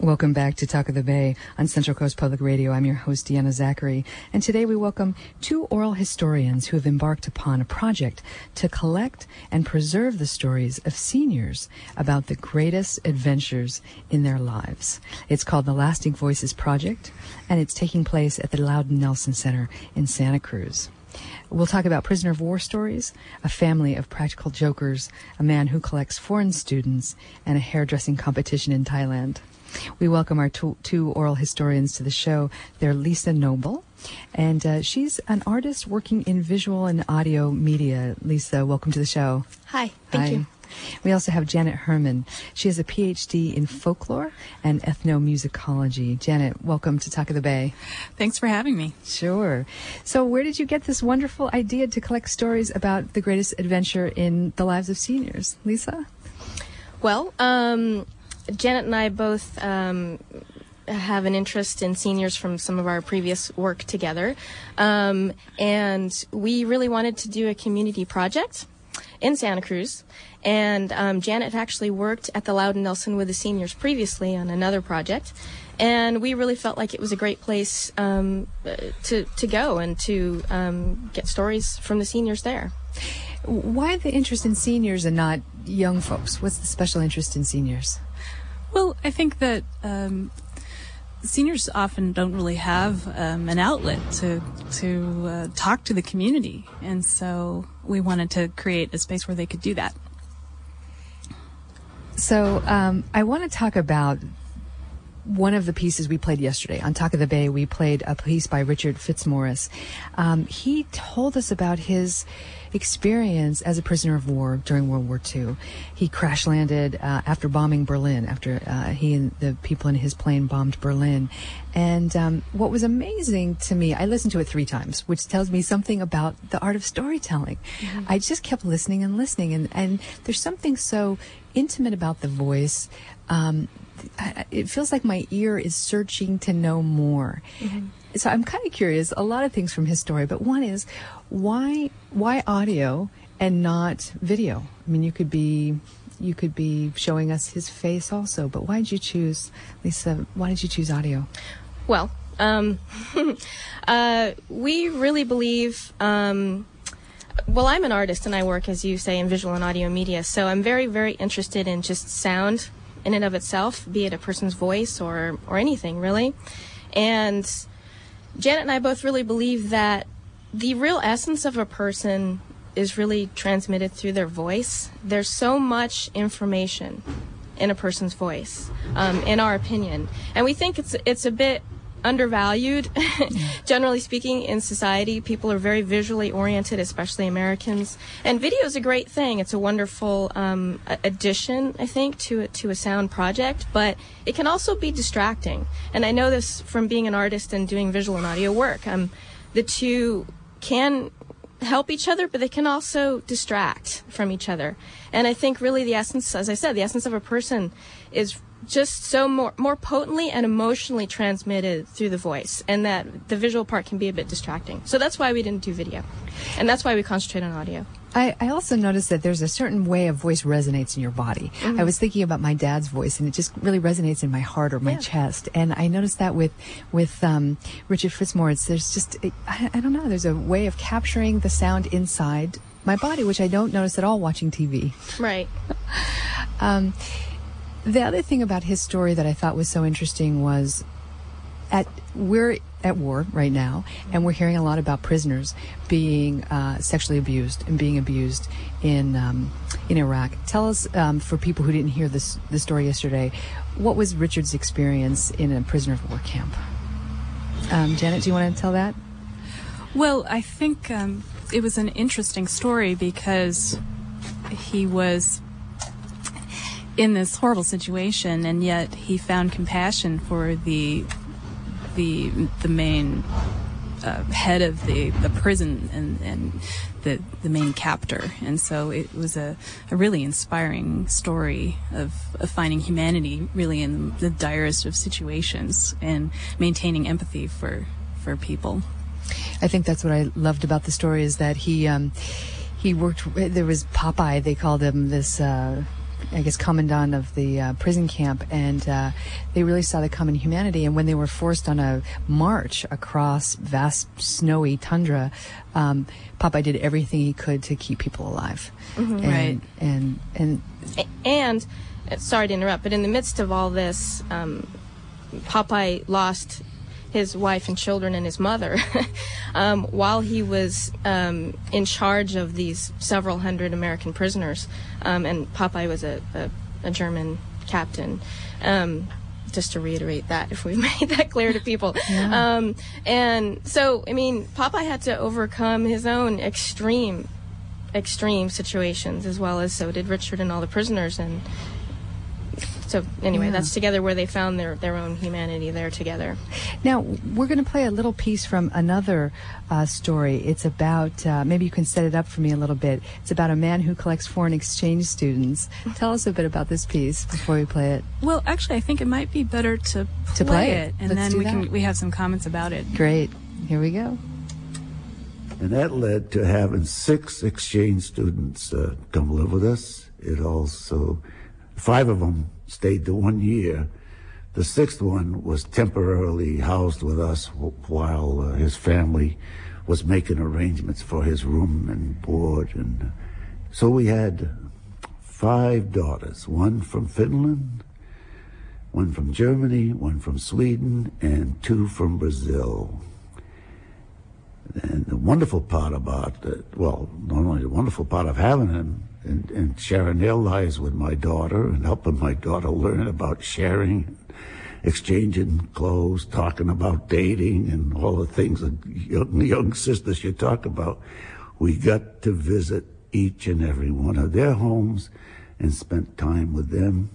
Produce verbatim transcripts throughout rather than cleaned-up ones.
Welcome back to Talk of the Bay on Central Coast Public Radio. I'm your host, Deanna Zachary, and today we welcome two oral historians who have embarked upon a project to collect and preserve the stories of seniors about the greatest adventures in their lives. It's called the Lasting Voices Project, and it's taking place at the Loudon Nelson Center in Santa Cruz. We'll talk about prisoner of war stories, a family of practical jokers, a man who collects foreign students, and a hairdressing competition in Thailand. We welcome our two, two oral historians to the show. They're Lisa Noble, and uh, she's an artist working in visual and audio media. Lisa, welcome to the show. Hi, thank Hi. you. We also have Janet Herman. She has a P H D in folklore and ethnomusicology. Janet, welcome to Talk of the Bay. Thanks for having me. Sure. So where did you get this wonderful idea to collect stories about the greatest adventure in the lives of seniors? Lisa? Well, um... Janet and I both um, have an interest in seniors from some of our previous work together, um, and we really wanted to do a community project in Santa Cruz. And um, Janet actually worked at the Loudon Nelson with the seniors previously on another project, and we really felt like it was a great place um, to to go and to um, get stories from the seniors there. Why the interest in seniors and not young folks? What's the special interest in seniors? Well, I think that um, seniors often don't really have um, an outlet to to uh, talk to the community, and so we wanted to create a space where they could do that. So um, I want to talk about one of the pieces we played yesterday. On Talk of the Bay, we played a piece by Richard Fitzmaurice. Um, he told us about his experience as a prisoner of war during World War Two. He crash landed uh, after bombing Berlin, after uh, he and the people in his plane bombed Berlin. And um, what was amazing to me, I listened to it three times, which tells me something about the art of storytelling. Mm-hmm. I just kept listening and listening, and, and there's something so intimate about the voice. Um, it feels like my ear is searching to know more. Mm-hmm. So I'm kind of curious, a lot of things from his story, but one is, why why audio and not video? I mean, you could be you could be showing us his face also, but why did you choose, Lisa, why did you choose audio? Well, um, uh, we really believe, um, well, I'm an artist and I work, as you say, in visual and audio media, so I'm very, very interested in just sound in and of itself, be it a person's voice or, or anything, really. And Janet and I both really believe that the real essence of a person is really transmitted through their voice. There's so much information in a person's voice, um, in our opinion. And we think it's it's a bit undervalued, generally speaking, in society. People are very visually oriented, especially Americans. And video is a great thing. It's a wonderful um, addition, I think, to a, to a sound project. But it can also be distracting. And I know this from being an artist and doing visual and audio work. Um, the two can help each other, but they can also distract from each other. And I think really the essence, as I said, the essence of a person is just so more more potently and emotionally transmitted through the voice, and that the visual part can be a bit distracting. So that's why we didn't do video, and that's why we concentrate on audio. I, I also noticed that there's a certain way a voice resonates in your body. Mm-hmm. I was thinking about my dad's voice, and it just really resonates in my heart or my yeah. chest. And I noticed that with with um, Richard Fitzmaurice, there's just, I, I don't know, there's a way of capturing the sound inside my body, which I don't notice at all watching T V. Right. um, the other thing about his story that I thought was so interesting was at we're at war right now, and we're hearing a lot about prisoners being uh, sexually abused and being abused in um, in Iraq. Tell us, um, for people who didn't hear this the story yesterday, what was Richard's experience in a prisoner of war camp? Um, Janet, do you want to tell that? Well, I think um, it was an interesting story because he was in this horrible situation, and yet he found compassion for the the the main uh, head of the, the prison and, and the the main captor. And so it was a, a really inspiring story of, of finding humanity really in the, the direst of situations and maintaining empathy for for people. I think that's what I loved about the story, is that he um, he worked. There was Popeye. They called him this. Uh, I guess, commandant of the uh, prison camp, and uh, they really saw the common humanity. And when they were forced on a march across vast snowy tundra, um, Popeye did everything he could to keep people alive. Mm-hmm. And, Right. And and And, uh, sorry to interrupt, but in the midst of all this, um, Popeye lost his wife and children and his mother um, while he was um, in charge of these several hundred American prisoners. Um, and Popeye was a, a, a German captain. Um, just to reiterate that, if we've made that clear to people. Yeah. Um, and so, I mean, Popeye had to overcome his own extreme, extreme situations, as well as so did Richard and all the prisoners. And so, anyway, Yeah. that's together where they found their, their own humanity there together. Now, we're going to play a little piece from another uh, story. It's about, uh, maybe you can set it up for me a little bit. It's about a man who collects foreign exchange students. Tell us a bit about this piece before we play it. Well, actually, I think it might be better to play, To play it, it. and Let's then do we that. can we have some comments about it. Great. Here we go. And that led to having six exchange students uh, come live with us. It also, five of them stayed the one year. The sixth one was temporarily housed with us w- while uh, his family was making arrangements for his room and board. And uh, so we had five daughters, one from Finland, one from Germany, one from Sweden, and two from Brazil. And the wonderful part about it, well, not only the wonderful part of having them and, and sharing their lives with my daughter and helping my daughter learn about sharing, exchanging clothes, talking about dating and all the things that young, young sisters should talk about, we got to visit each and every one of their homes and spent time with them.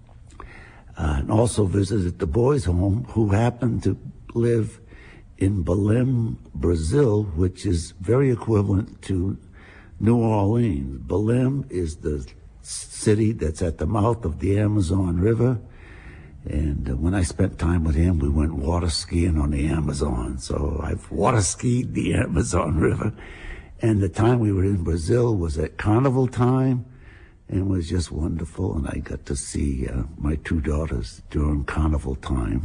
Uh, and also visited the boys' home, who happened to live in Belém, Brazil, which is very equivalent to New Orleans. Belém is the city that's at the mouth of the Amazon River. And uh, when I spent time with him, we went water skiing on the Amazon. So I've water skied the Amazon River. And the time we were in Brazil was at carnival time, and was just wonderful. And I got to see uh, my two daughters during carnival time.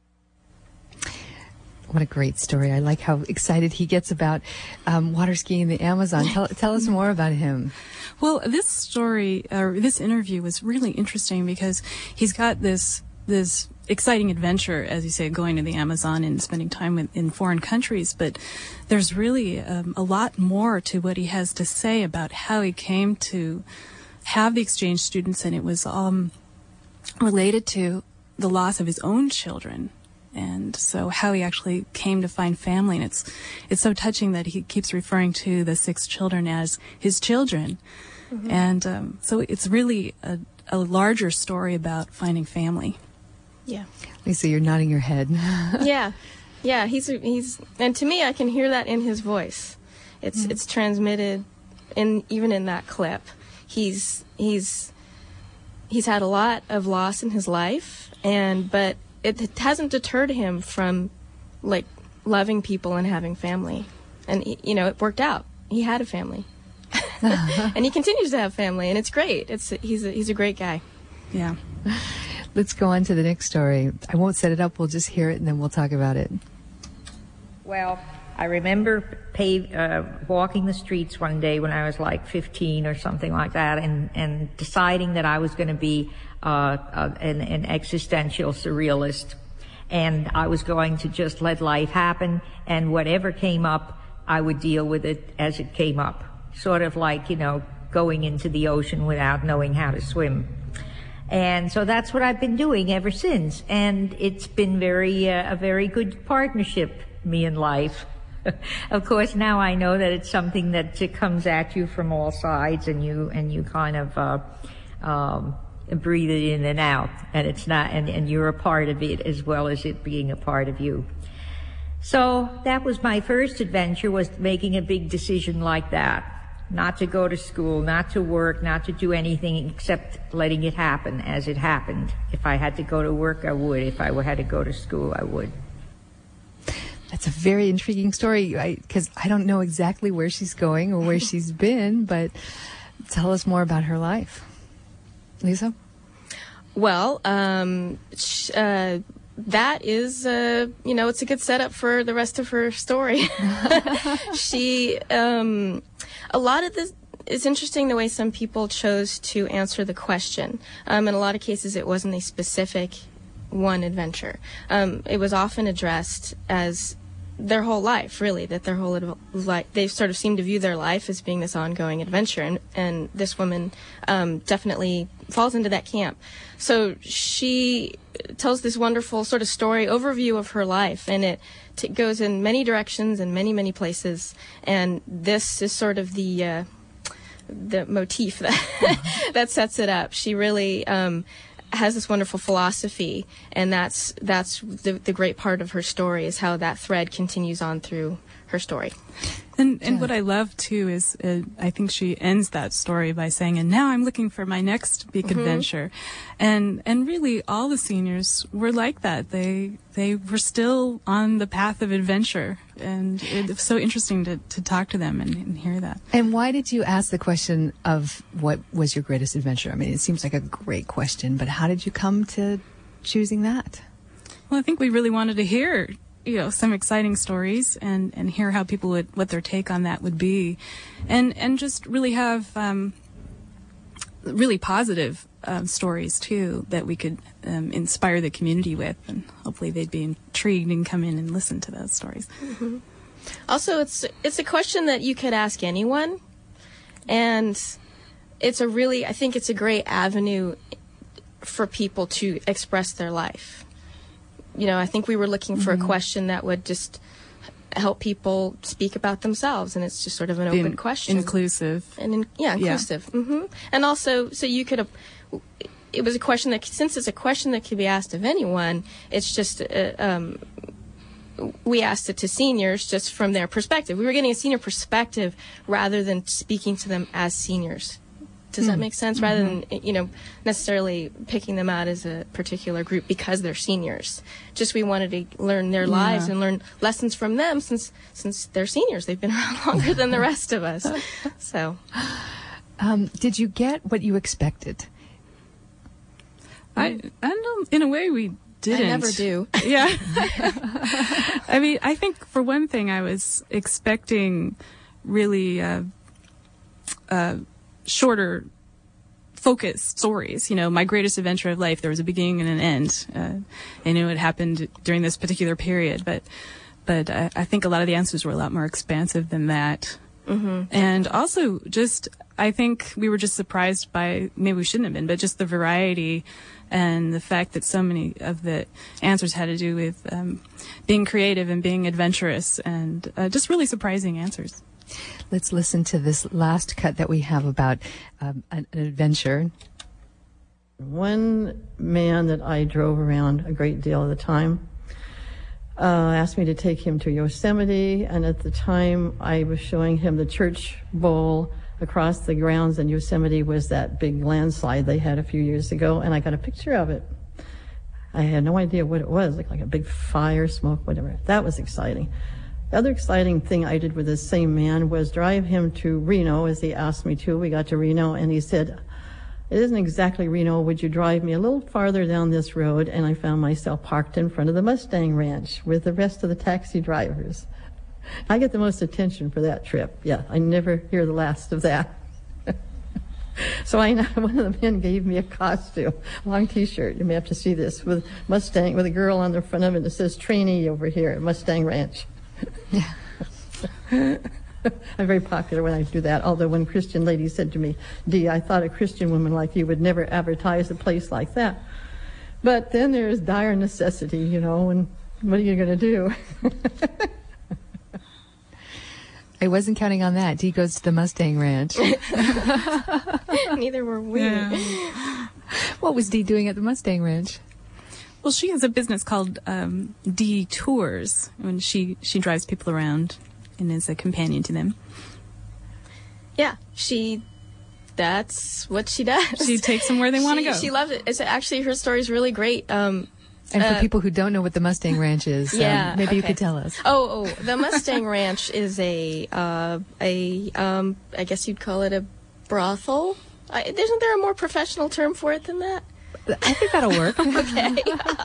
What a great story. I like how excited he gets about um, water skiing in the Amazon. Tell, tell us more about him. Well, this story, or this interview, was really interesting because he's got this this exciting adventure, as you say, going to the Amazon and spending time with, in foreign countries. But there's really um, a lot more to what he has to say about how he came to have the exchange students, and it was um, related to the loss of his own children. And so how he actually came to find family. And it's it's so touching that he keeps referring to the six children as his children. Mm-hmm. And um, so it's really a, a larger story about finding family. Yeah. Lisa, you're nodding your head. yeah. Yeah, he's he's and to me I can hear that in his voice. It's mm-hmm. it's transmitted in even in that clip. He's he's he's had a lot of loss in his life, and but it hasn't deterred him from, like, loving people and having family. And, you know, it worked out. He had a family. And he continues to have family, and it's great. It's He's a, he's a great guy. Yeah. Let's go on to the next story. I won't set it up. We'll just hear it, and then we'll talk about it. Well, I remember pave, uh, walking the streets one day when I was like fifteen or something like that, and, and deciding that I was going to be uh, uh, an, an existential surrealist, and I was going to just let life happen, and whatever came up, I would deal with it as it came up. Sort of like, you know, going into the ocean without knowing how to swim. And so that's what I've been doing ever since, and it's been very uh, a very good partnership, me and life. Of course, now I know that it's something that uh, comes at you from all sides, and you and you kind of uh, um, breathe it in and out, and it's not, and, and you're a part of it as well as it being a part of you. So that was my first adventure, was making a big decision like that, not to go to school, not to work, not to do anything except letting it happen as it happened. If I had to go to work, I would. If I had to go to school, I would. That's a very intriguing story, because I, I don't know exactly where she's going or where she's been, but tell us more about her life. Lisa? Well, um, sh- uh, that is, uh, you know, it's a good setup for the rest of her story. she, um, a lot of this, it's interesting the way some people chose to answer the question. Um, in a lot of cases, it wasn't a specific one adventure. Um, it was often addressed as their whole life, really, that their whole adv- life, they sort of seem to view their life as being this ongoing adventure, and, and this woman um, definitely falls into that camp. So she tells this wonderful sort of story overview of her life, and it t- goes in many directions and many, many places, and this is sort of the uh, the motif that, that sets it up. She really um, has this wonderful philosophy, and that's that's the, the great part of her story, is how that thread continues on through her story. And and yeah. what I love too is uh, I think she ends that story by saying, "And now I'm looking for my next big mm-hmm. adventure," and and really all the seniors were like that. They they were still on the path of adventure, and it was so interesting to to talk to them and, and hear that. And why did you ask the question of what was your greatest adventure? I mean, it seems like a great question, but how did you come to choosing that? Well, I think we really wanted to hear, you know, some exciting stories and, and hear how people would, what their take on that would be. And, and just really have, um, really positive, um, stories too that we could, um, inspire the community with, and hopefully they'd be intrigued and come in and listen to those stories. Mm-hmm. Also, it's, it's a question that you could ask anyone, and it's a really, I think it's a great avenue for people to express their life. You know, I think we were looking for mm-hmm. a question that would just help people speak about themselves, and it's just sort of an open in, question. Inclusive. And in, yeah, inclusive. Yeah. Mm-hmm. And also, so you could, uh, it was a question that, since it's a question that could be asked of anyone, it's just, uh, um, we asked it to seniors just from their perspective. We were getting a senior perspective rather than speaking to them as seniors. Does that make sense? Rather than, you know, necessarily picking them out as a particular group because they're seniors. Just we wanted to learn their lives yeah. and learn lessons from them since since they're seniors. They've been around longer than the rest of us. So, um, did you get what you expected? I, I don't, in a way we didn't. I never do. Yeah. I mean, I think for one thing, I was expecting really, uh, uh, shorter, focused stories. You know, my greatest adventure of life, there was a beginning and an end. Uh, I knew it happened during this particular period, but but I, I think a lot of the answers were a lot more expansive than that. Mm-hmm. And also, just, I think we were just surprised by, maybe we shouldn't have been, but just the variety and the fact that so many of the answers had to do with um, being creative and being adventurous, and uh, just really surprising answers. Let's listen to this last cut that we have about um, an, an adventure. One man that I drove around a great deal of the time uh, asked me to take him to Yosemite, and at the time I was showing him the church bowl across the grounds in Yosemite was that big landslide they had a few years ago, and I got a picture of it. I had no idea what it was, like, like a big fire, smoke, whatever. That was exciting. The other exciting thing I did with this same man was drive him to Reno, as he asked me to. We got to Reno, and he said, "It isn't exactly Reno. Would you drive me a little farther down this road?" And I found myself parked in front of the Mustang Ranch with the rest of the taxi drivers. I get the most attention for that trip. Yeah, I never hear the last of that. So I know one of the men gave me a costume, long T-shirt. You may have to see this, with Mustang, with a girl on the front of it that says "trainee" over here at Mustang Ranch. Yeah. I'm very popular when I do that, although one Christian lady said to me, "Dee, I thought a Christian woman like you would never advertise a place like that." But then there's dire necessity, you know, and what are you going to do? I wasn't counting on that. Dee goes to the Mustang Ranch. Neither were we. Yeah. What was Dee doing at the Mustang Ranch? Well, she has a business called um, Dee Tours, when she, she drives people around and is a companion to them. Yeah, she, that's what she does. She takes them where they want to go. She loves it. It's actually, her story is really great. Um, and for uh, people who don't know what the Mustang Ranch is, yeah, um, maybe okay. you could tell us. Oh, oh, the Mustang Ranch is a, uh, a, um, I guess you'd call it a brothel. I, isn't there a more professional term for it than that? I think that'll work. Okay.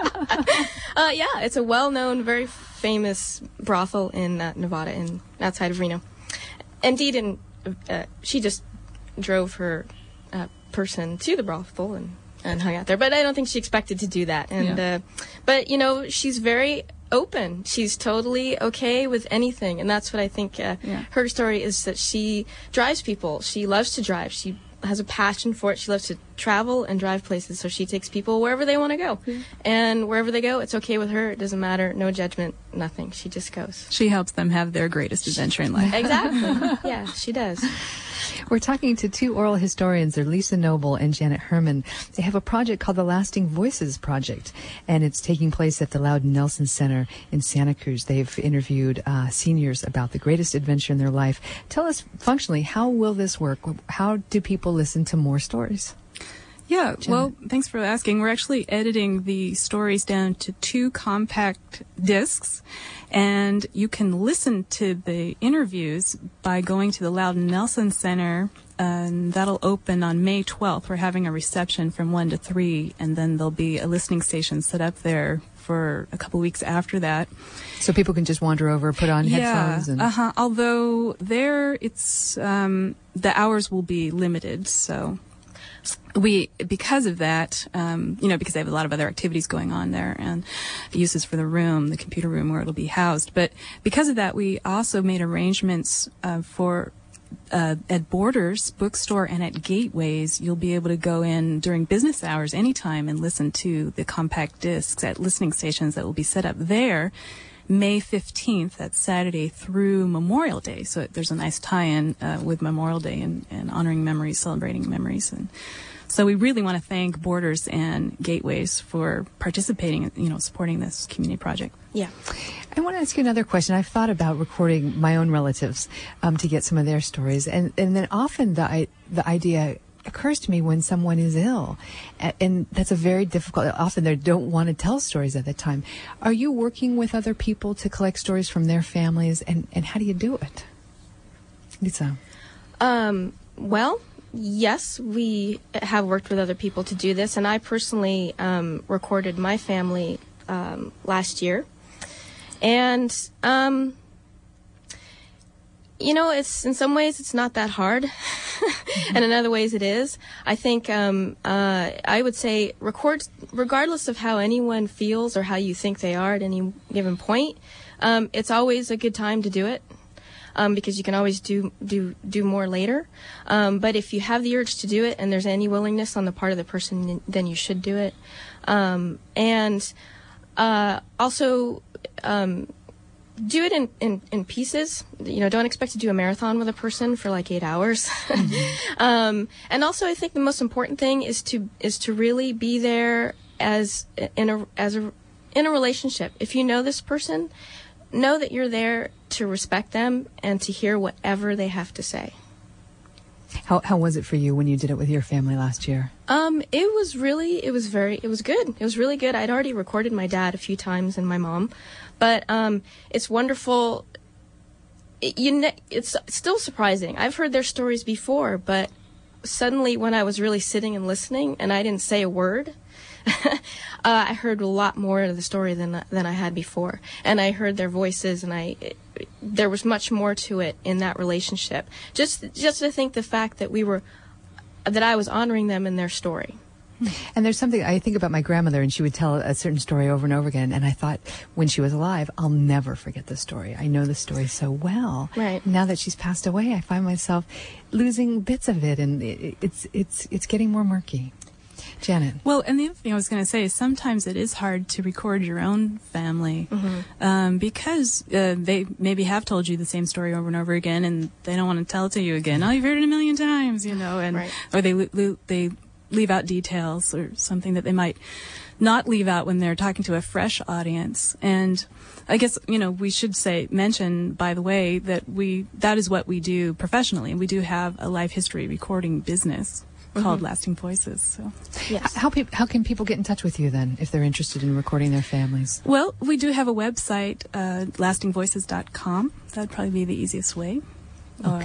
uh, yeah, it's a well-known, very famous brothel in uh, Nevada, in outside of Reno. Indeed, in uh, she just drove her uh, person to the brothel and, and hung out there. But I don't think she expected to do that. And Yeah. uh, but you know, she's very open. She's totally okay with anything, and that's what I think. Uh, Yeah. Her story is that she drives people. She loves to drive. She has a passion for it. She loves to travel and drive places, so she takes people wherever they want to go. Yeah. And wherever they go, it's okay with her. It doesn't matter. No judgment, nothing. She just goes. She helps them have their greatest adventure in life. Exactly. Yeah, she does. We're talking to two oral historians. They're Lisa Noble and Janet Herman. They have a project called the Lasting Voices Project, and it's taking place at the Loudon Nelson Center in Santa Cruz. They've interviewed uh, seniors about the greatest adventure in their life. Tell us, functionally, how will this work? How do people listen to more stories? Yeah, Janet. well, thanks for asking. We're actually editing the stories down to two compact discs, and you can listen to the interviews by going to the Loudon Nelson Center, and that'll open on May twelfth. We're having a reception from one to three, and then there'll be a listening station set up there for a couple weeks after that. So people can just wander over, put on headphones. Yeah, And uh-huh. Although there, it's um, the hours will be limited, so we, because of that, um, you know, because they have a lot of other activities going on there and uses for the room, the computer room where it'll be housed. But because of that, we also made arrangements uh, for uh, at Borders Bookstore and at Gateways. You'll be able to go in during business hours anytime and listen to the compact discs at listening stations that will be set up there. May fifteenth, that's Saturday, through Memorial Day. So there's a nice tie-in uh, with Memorial Day and, and honoring memories, celebrating memories. And so we really want to thank Borders and Gateways for participating, you know, supporting this community project. Yeah. I want to ask you another question. I've thought about recording my own relatives um, to get some of their stories. And, and then often the, I, the idea occurs to me when someone is ill, and, and that's a very difficult. Often they don't want to tell stories at the time. Are you working with other people to collect stories from their families, and, and how do you do it, Lisa? Um, well, yes, we have worked with other people to do this, and I personally um, recorded my family um, last year, and um, you know, it's in some ways it's not that hard. And in other ways it is. I think um, uh, I would say record, regardless of how anyone feels or how you think they are at any given point, um, it's always a good time to do it, um, because you can always do do do more later. Um, but if you have the urge to do it and there's any willingness on the part of the person, then you should do it. Um, and uh, also. Um, Do it in, in, in pieces. You know, don't expect to do a marathon with a person for like eight hours. Mm-hmm. um, and also, I think the most important thing is to is to really be there as in a as a in a relationship. If you know this person, know that you're there to respect them and to hear whatever they have to say. How how was it for you when you did it with your family last year? Um, it was really, it was very, it was good. It was really good. I'd already recorded my dad a few times and my mom, but um, it's wonderful. It, you ne- it's still surprising. I've heard their stories before, but suddenly when I was really sitting and listening and I didn't say a word, uh, I heard a lot more of the story than than I had before, and I heard their voices, and I it, there was much more to it in that relationship. Just just to think the fact that we were that I was honoring them in their story. And there's something I think about my grandmother, and she would tell a certain story over and over again. And I thought, when she was alive, I'll never forget this story. I know the story so well. Right. Now that she's passed away, I find myself losing bits of it, and it, it's it's it's getting more murky. Janet. Well, and the other thing I was going to say is sometimes it is hard to record your own family, Mm-hmm. um, because uh, they maybe have told you the same story over and over again, and they don't want to tell it to you again. Oh, you've heard it a million times, you know, and Right. or they li- they leave out details or something that they might not leave out when they're talking to a fresh audience. And I guess, you know, we should say, mention, by the way, that we that is what we do professionally. We do have a life history recording business called Mm-hmm. Lasting Voices. So. Yes. How pe- how can people get in touch with you then if they're interested in recording their families? Well, we do have a website, uh, lasting voices dot com. That'd probably be the easiest way. Okay. Or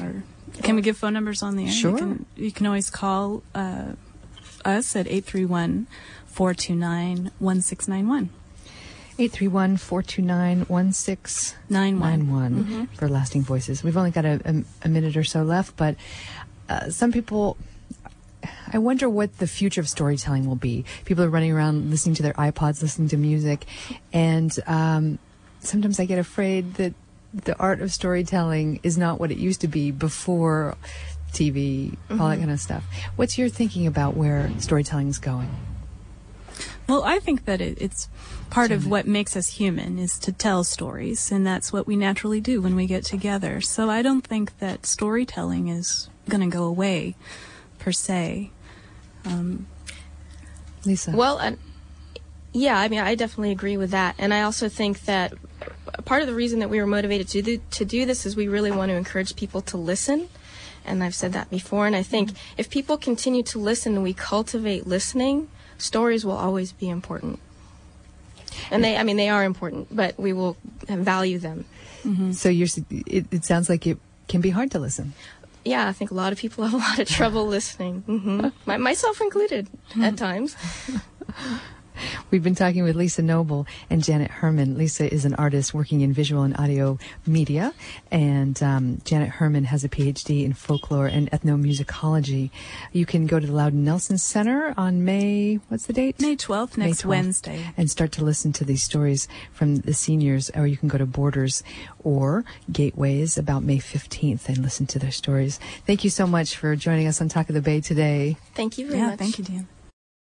Can we give phone numbers on the air? Sure. You can, you can always call uh, us at eight three one, four two nine, one six nine one. eight three one, four two nine, one six nine one Mm-hmm. for Lasting Voices. We've only got a, a, a minute or so left, but uh, some people, I wonder what the future of storytelling will be. People are running around listening to their iPods, listening to music, and um, sometimes I get afraid that the art of storytelling is not what it used to be before T V, mm-hmm. all that kind of stuff. What's your thinking about where storytelling is going? Well, I think that it, it's part of what makes us human is to tell stories, and that's what we naturally do when we get together. So I don't think that storytelling is going to go away, per se. Um, Lisa? Well, uh, yeah, I mean, I definitely agree with that. And I also think that part of the reason that we were motivated to do, to do this is we really want to encourage people to listen. And I've said that before. And I think mm-hmm. if people continue to listen and we cultivate listening, stories will always be important. And they, I mean, they are important, but we will value them. Mm-hmm. So you're, it, it sounds like it can be hard to listen. Yeah, I think a lot of people have a lot of trouble listening, mm-hmm. My, myself included at times. We've been talking with Lisa Noble and Janet Herman. Lisa is an artist working in visual and audio media, and um, Janet Herman has a P H D in folklore and ethnomusicology. You can go to the Loudon Nelson Center on May, what's the date? May twelfth, next May twelfth, Wednesday. And start to listen to these stories from the seniors, or you can go to Borders or Gateways about May fifteenth and listen to their stories. Thank you so much for joining us on Talk of the Bay today. Thank you very yeah, much. Thank you, Dan.